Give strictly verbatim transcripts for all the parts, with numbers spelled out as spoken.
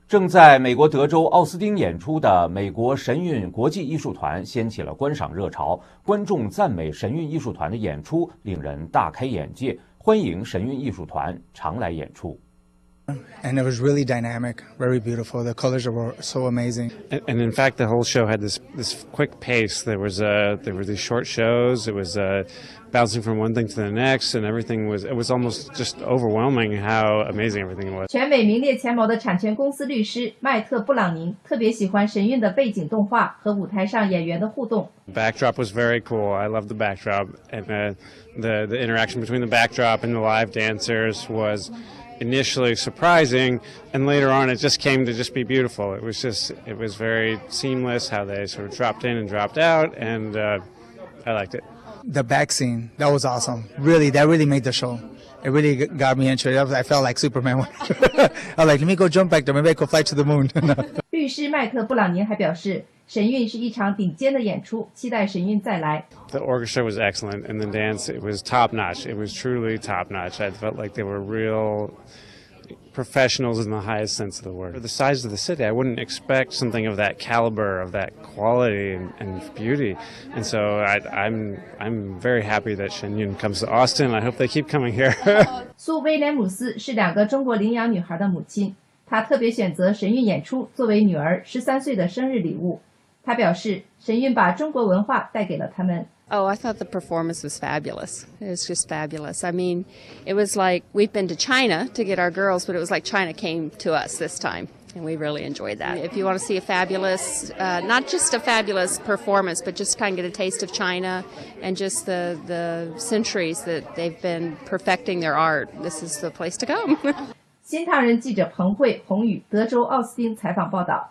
正在美国德州奥斯汀演出的美国神韵国际艺术团掀起了观赏热潮，观众赞美神韵艺术团的演出令人大开眼界，欢迎神韵艺术团常来演出。 And it was really dynamic, very beautiful. The colors were so amazing. And, and in fact, the whole show had this this quick pace. There was uh, there were these short shows. It was uh, bouncing from one thing to the next, and everything was it was almost just overwhelming how amazing everything was. 全美名列前茅的产权公司律师麦特·布朗宁特别喜欢神韵的背景动画和舞台上演员的互动。 The backdrop was very cool. I loved the backdrop, and uh, the the interaction between the backdrop and the live dancers was initially surprising, and later on it just came to just be beautiful. It was just it was very seamless how they sort of dropped in and dropped out, and uh, I liked it. The back scene, that was awesome. Really, that really made the show. It really got me into it. I felt like Superman. I was like, let me go jump back there. Maybe I could fly to the moon. 律师麦特·布朗宁还表示，神韵是一场顶尖的演出，期待神韵再来。 The orchestra was excellent, and the dance it was top notch. It was truly top notch. I felt like they were real professionals in the highest sense of the word. For the size of the city, I wouldn't expect something of that caliber, of that quality and, and beauty. And so I, I'm I'm very happy that Shenyun comes to Austin. I hope they keep coming here. 苏威廉姆斯是两个中国领养女孩的母亲，她特别选择神韵演出作为女儿十三岁的生日礼物。她表示，神韵把中国文化带给了他们。 Oh, I thought the performance was fabulous. It was just fabulous. I mean, it was like we've been to China to get our girls, but it was like China came to us this time, and we really enjoyed that. If you want to see a fabulous, uh, not just a fabulous performance, but just kind of get a taste of China and just the, the centuries that they've been perfecting their art, this is the place to come. 新唐人记者彭慧、洪宇，德州奥斯汀采访报道。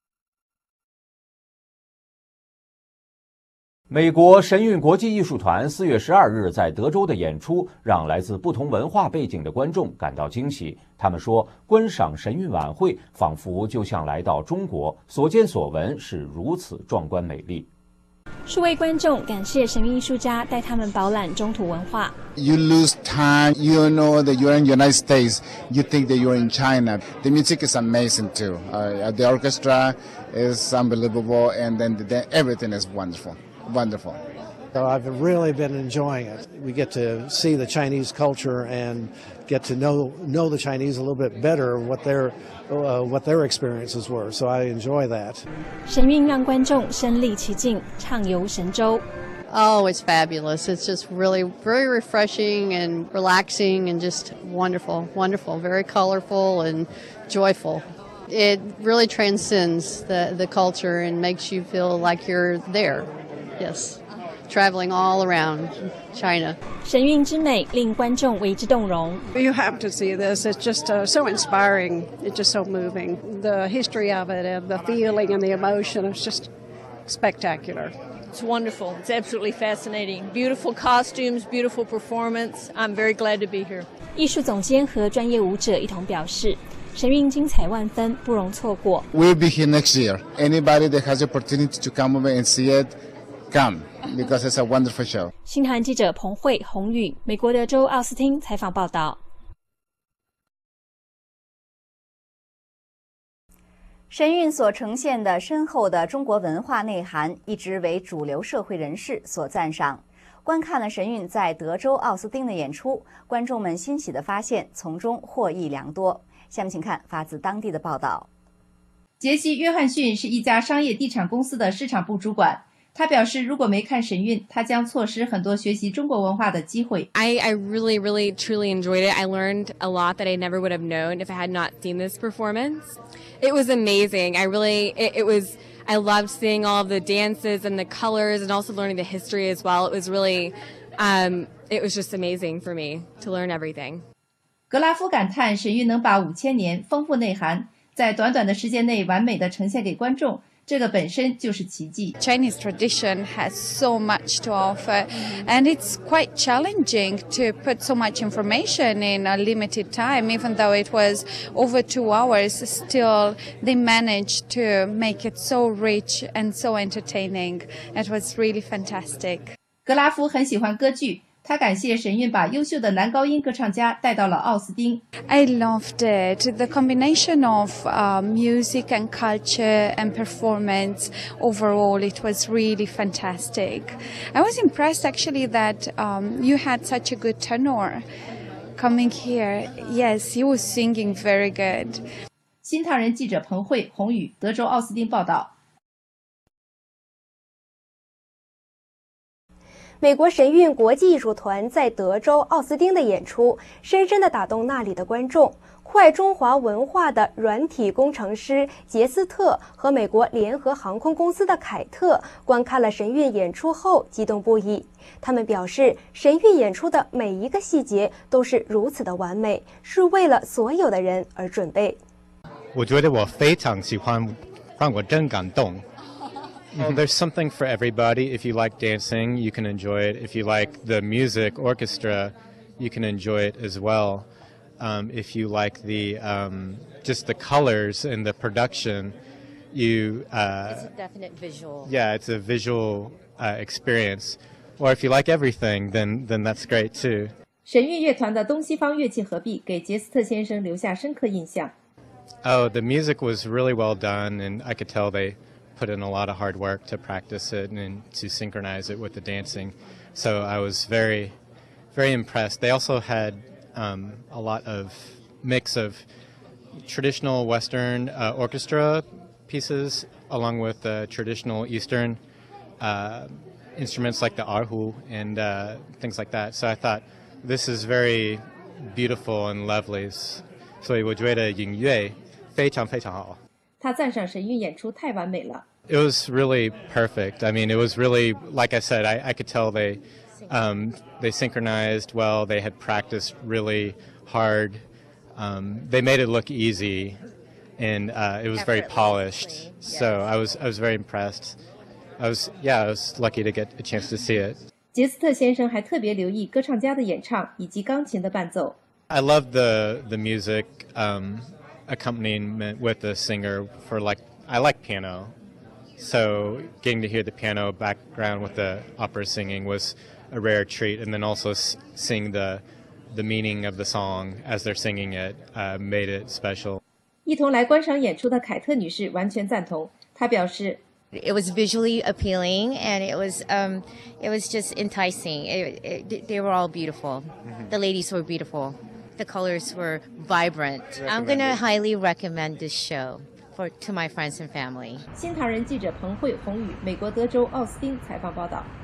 美国神韵国际艺术团四月十二日在德州的演出，让来自不同文化背景的观众感到惊喜。他们说，观赏神韵晚会仿佛就像来到中国，所见所闻是如此壮观美丽。 数位观众感谢神韵艺术家带他们饱览中土文化。 You lose time. You know that you're in the United States. You think that you're in China. The music is amazing too. Uh, the orchestra is unbelievable, and then the, everything is wonderful. Wonderful. So I've really been enjoying it. We get to see the Chinese culture and get to know know the Chinese a little bit better, what their uh, what their experiences were. So I enjoy that. 神韵让观众身临其境，畅游神州。 Oh, it's fabulous. It's just really very refreshing and relaxing and just wonderful, wonderful, very colorful and joyful. It really transcends the, the culture and makes you feel like you're there. Yes, traveling all around China. 神韵之美令观众为之动容。 You have to see this. It's just uh, so inspiring. It's just so moving. The history of it and the feeling and the emotion is just spectacular. It's wonderful. It's absolutely fascinating. Beautiful costumes, beautiful performance. I'm very glad to be here. 艺术总监和专业舞者一同表示，神韵精彩万分，不容错过。 We'll be here next year. Anybody that has the opportunity to come over and see it, come, because it's a wonderful show. 新唐人记者彭慧、洪宇，美国德州奥斯汀采访报道。 神韵所呈现的深厚的中国文化内涵，一直为主流社会人士所赞赏。观看了神韵在德州奥斯汀的演出，观众们欣喜地发现，从中获益良多。下面请看发自当地的报道。 杰西·约翰逊是一家商业地产公司的市场部主管。他表示，如果没看神韵，他将错失很多学习中国文化的机会。 I, I really, really, truly enjoyed it. I learned a lot that I never would have known if I had not seen this performance. It was amazing. I really, it, it was, I loved seeing all of the dances and the colors and also learning the history as well. It was really, um, it was just amazing for me to learn everything. 格拉夫感叹，神韵能把五千年丰富内涵，在短短的时间内完美地呈现给观众。这个本身就是奇迹。 Chinese tradition has so much to offer, and it's quite challenging to put so much information in a limited time. Even though it was over two hours, still they managed to make it so rich and so entertaining. It was really fantastic. 格拉夫很喜欢歌剧， 他感谢神韵把优秀的男高音歌唱家带到了奥斯汀。 I loved it. The combination of uh, music and culture and performance, overall, it was really fantastic. I was impressed actually that um, you had such a good tenor coming here. Yes, he was singing very good. 新唐人记者彭慧、洪宇，德州奥斯汀报道。 美国神韵国际艺术团在德州奥斯汀的演出，深深地打动那里的观众。酷爱中华文化的软体工程师杰斯特和美国联合航空公司的凯特观看了神韵演出后激动不已。他们表示，神韵演出的每一个细节都是如此的完美，是为了所有的人而准备。 我觉得我非常喜欢，让我真感动。Well, there's something for everybody. If you like dancing, you can enjoy it. If you like the music, orchestra, you can enjoy it as well. Um, if you like the um, just the colors and the production, you uh, it's a definite visual. Yeah, it's a visual uh, experience. Or if you like everything, then then that's great too. 神韵乐团的东西方乐器合璧给杰斯特先生留下深刻印象。 Oh, the music was really well done, and I could tell they put in a lot of hard work to practice it and to synchronize it with the dancing. So I was very, very impressed. They also had um, a lot of mix of traditional Western uh, orchestra pieces along with uh, traditional Eastern uh, instruments like the erhu and uh, things like that. So I thought this is very beautiful and lovely. 所以我觉得音乐非常非常好。 他赞赏神韵演出太完美了。 It was really perfect. I mean, it was really, like I said, I, I could tell they um, they synchronized well. They had practiced really hard. Um, they made it look easy, and uh, it was very polished. Yes. So I was I was very impressed. I was yeah, I was lucky to get a chance to see it. 杰斯特先生还特别留意歌唱家的演唱以及钢琴的伴奏。 I love the the music. Um, accompaniment with the singer for like I like piano, so getting to hear the piano background with the opera singing was a rare treat, and then also sing the the meaning of the song as they're singing it uh, made it special. 一同来观赏演出的凯特女士完全赞同，她表示 It was visually appealing, and it was um, it was just enticing. It, it, they were all beautiful. Mm-hmm. The ladies were beautiful. The colors were vibrant. I'm going to highly recommend this show for to my friends and family. 新唐人记者彭慧、洪宇，美国德州奥斯汀采访报道。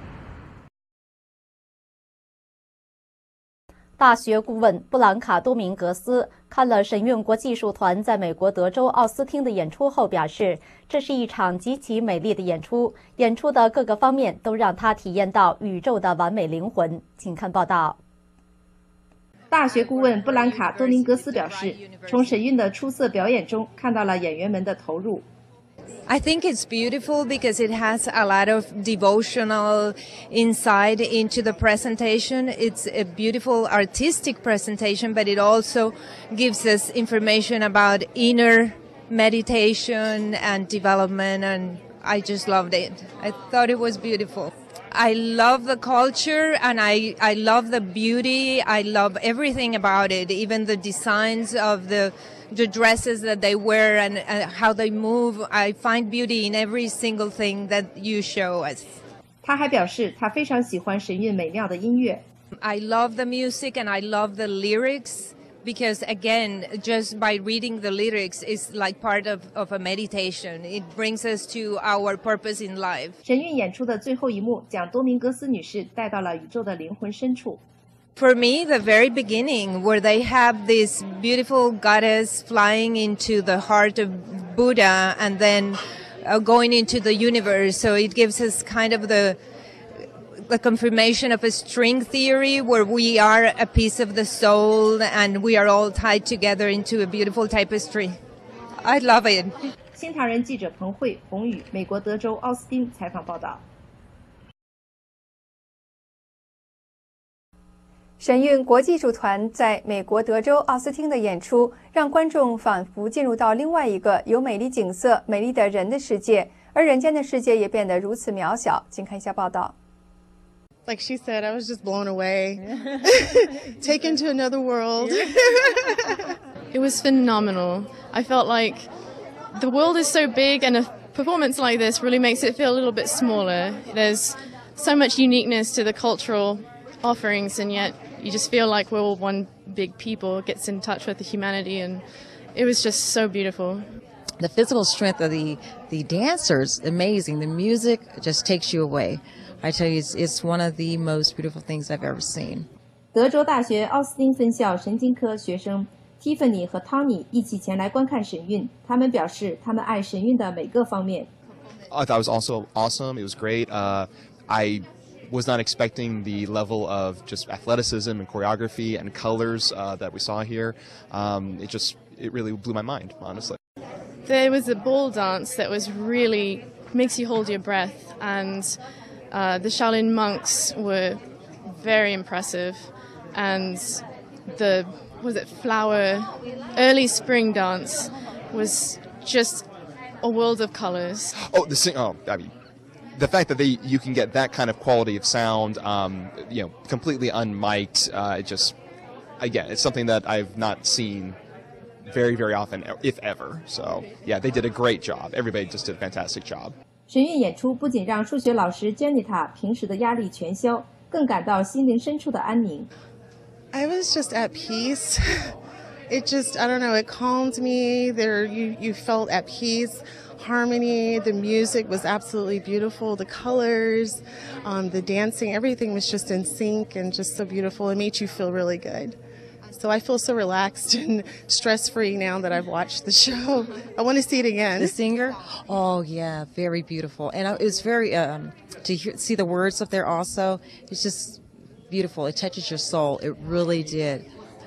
大学顾问布兰卡·多明格斯看了神韵国际艺术团在美国德州奥斯汀的演出后表示，这是一场极其美丽的演出，演出的各个方面都让他体验到宇宙的完美灵魂。请看报道。 大学顾问布兰卡·多明格斯表示，从神韵的出色表演中看到了演员们的投入。 I think it's beautiful because it has a lot of devotional insight into the presentation. It's a beautiful artistic presentation, but it also gives us information about inner meditation and development, and I just loved it. I thought it was beautiful. I love the culture, and I, I love the beauty. I love everything about it, even the designs of the the dresses that they wear and, and how they move. I find beauty in every single thing that you show us. 他还表示，他非常喜欢神韵美妙的音乐。 I love the music and I love the lyrics because, again, just by reading the lyrics is like part of, of a meditation. It brings us to our purpose in life. 神韵演出的最后一幕将多明格斯女士带到了宇宙的灵魂深处。 For me, the very beginning, where they have this beautiful goddess flying into the heart of Buddha and then uh, going into the universe. So it gives us kind of the the confirmation of a string theory where we are a piece of the soul and we are all tied together into a beautiful tapestry. I love it. 新唐人记者彭慧、洪宇，美国德州奥斯汀采访报道。 神韵国际艺术团在美国德州奥斯汀的演出，让观众仿佛进入到另外一个有美丽景色、美丽的人的世界，而人间的世界也变得如此渺小。请看一下报道。 Like she said, I was just blown away, taken to another world. It was phenomenal. I felt like the world is so big, and a performance like this really makes it feel a little bit smaller. There's so much uniqueness to the cultural offerings, and yet you just feel like we're all one big people, gets in touch with the humanity, and it was just so beautiful. The physical strength of the, the dancers, amazing. The music just takes you away. I tell you, it's, it's one of the most beautiful things I've ever seen. 德州大学奥斯汀分校神经科学生 Tiffany 和 Tony 一起前来观看神韵，他们表示他们爱神韵的每个方面。 I thought it was also awesome. It was great. Uh, I was not expecting the level of just athleticism and choreography and colors uh, that we saw here. Um, it just, it really blew my mind, honestly. There was a ball dance that was really, makes you hold your breath, and uh, the Shaolin monks were very impressive, and the, was it flower, early spring dance was just a world of colors. Oh, the sing, oh, I mean, the fact that they you can get that kind of quality of sound, um, you know, completely unmiked, uh, it just, again, it's something that I've not seen very, very often, if ever. So, yeah, they did a great job. Everybody just did a fantastic job. 神韵演出不仅让数学老师 Janita 平时的压力全消，更感到心灵深处的安宁。 I was just at peace. It just, I don't know, it calmed me. There, you, you felt at peace. Harmony, the music was absolutely beautiful. The colors, um, the dancing, everything was just in sync and just so beautiful. It made you feel really good. So I feel so relaxed and stress-free now that I've watched the show. I want to see it again. The singer? Oh, yeah, very beautiful. And it was very, um, to hear, see the words up there also, it's just beautiful. It touches your soul. It really did.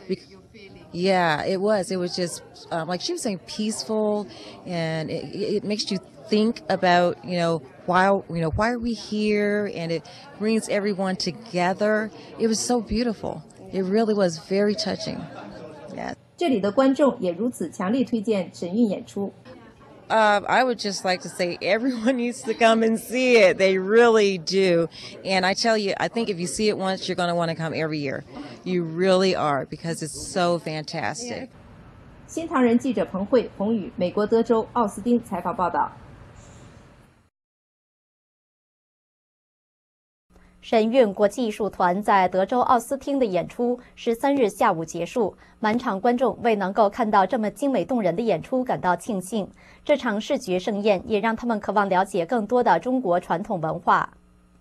Yeah, it was. It was just, um, like she was saying, peaceful, and it, it makes you think about, you know, why, you know, why are we here? And it brings everyone together. It was so beautiful. It really was very touching. Yeah. 这里的观众也如此强力推荐神韵演出。 Uh, I would just like to say everyone needs to come and see it. They really do. And I tell you, I think if you see it once, you're going to want to come every year. You really are, because it's so fantastic. 新唐人记者彭慧、洪宇，美国德州奥斯汀采访报道。 神韵国际艺术团在德州奥斯汀的演出十三日下午结束，满场观众为能够看到这么精美动人的演出感到庆幸。这场视觉盛宴也让他们渴望了解更多的中国传统文化。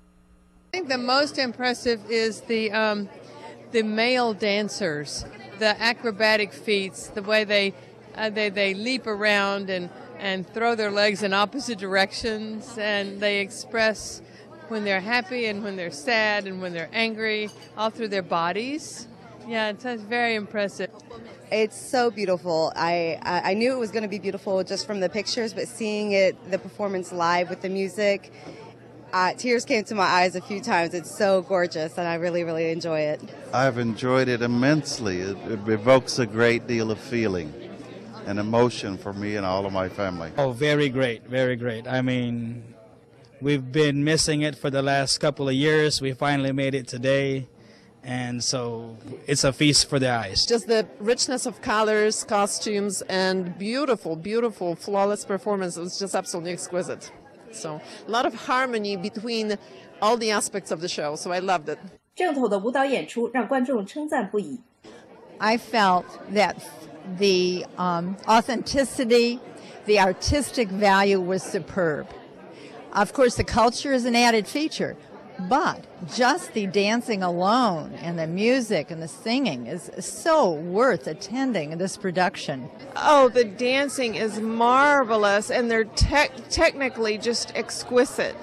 I think the most impressive is the um, the male dancers, the acrobatic feats, the way they uh, they they leap around and and throw their legs in opposite directions, and they express when they're happy and when they're sad and when they're angry, all through their bodies. Yeah, it's, it's very impressive. It's so beautiful. I, I knew it was going to be beautiful just from the pictures, but seeing it, the performance live with the music, uh, tears came to my eyes a few times. It's so gorgeous, and I really, really enjoy it. I've enjoyed it immensely. It, it evokes a great deal of feeling and emotion for me and all of my family. Oh, very great, very great. I mean, we've been missing it for the last couple of years. We finally made it today, and so it's a feast for the eyes. Just the richness of colors, costumes, and beautiful, beautiful, flawless performance was just absolutely exquisite. So a lot of harmony between all the aspects of the show, so I loved it. 正统的舞蹈演出让观众称赞不已。 I felt that the um, authenticity, the artistic value was superb. Of course, the culture is an added feature, but just the dancing alone and the music and the singing is so worth attending this production. Oh, the dancing is marvelous, and they're te- technically just exquisite.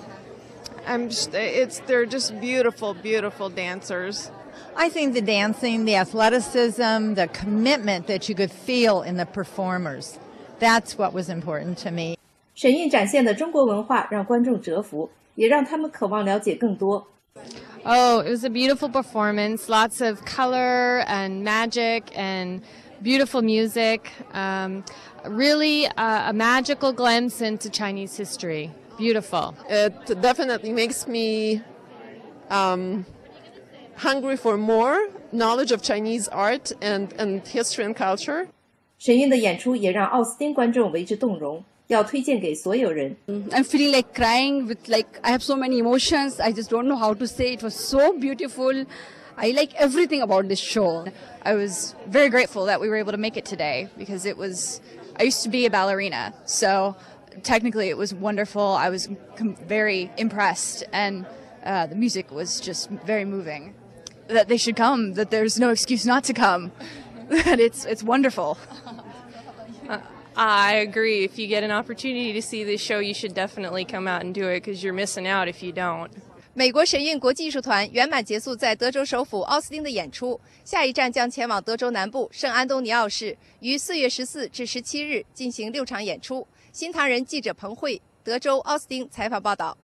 I'm just, it's, they're just beautiful, beautiful dancers. I think the dancing, the athleticism, the commitment that you could feel in the performers, that's what was important to me. 神韵展现的中国文化让观众折服，也让他们渴望了解更多。 Oh, it was a beautiful performance. Lots of color and magic and beautiful music. Um, really uh, a magical glimpse into Chinese history. Beautiful. It definitely makes me um, hungry for more knowledge of Chinese art and, and history and culture. 神韵的演出也让奥斯汀观众为之动容，要推荐给所有人。 I'm feeling like crying with like I have so many emotions. I just don't know how to say. It was so beautiful. I like everything about this show. I was very grateful that we were able to make it today because it was. I used to be a ballerina, so technically it was wonderful. I was very impressed, and uh, the music was just very moving. That they should come. That there's no excuse not to come. That it's it's wonderful. uh, I agree. If you get an opportunity to see this show, you should definitely come out and do it because you're missing out if you don't. 美国神韵国际艺术团圆满结束在德州首府奥斯汀的演出，下一站将前往德州南部圣安东尼奥市，于四月十四至十七日进行六场演出。新唐人记者彭慧，德州奥斯汀采访报道。